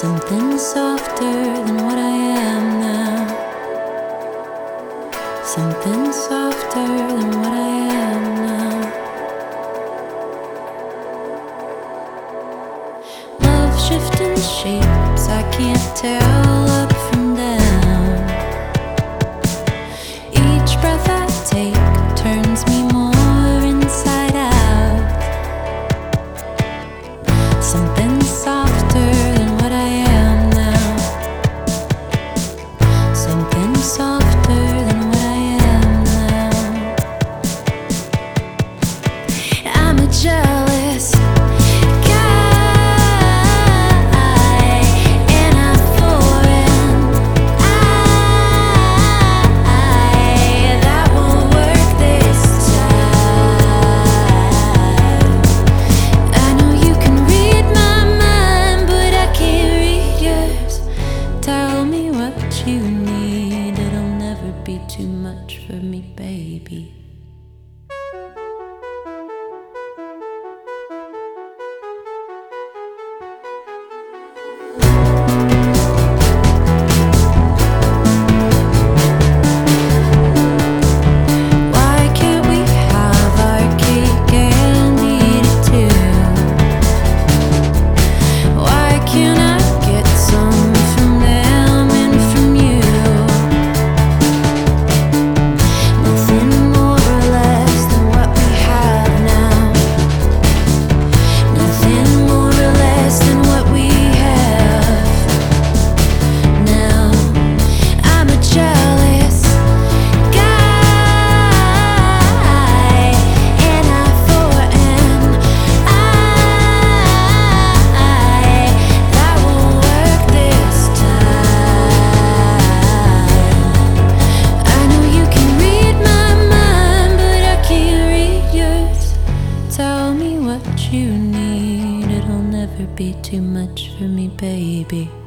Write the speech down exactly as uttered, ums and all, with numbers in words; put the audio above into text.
Something softer than what I am now. Something softer than what I am now. Love shifting shapes, I can't tell up from down. Each breath I take turns me more inside out. Something softer than what I am now. Something softer than what I am now. I'm a jealous you need, it'll never be too much for me, baby. You need, it'll never be too much for me, baby.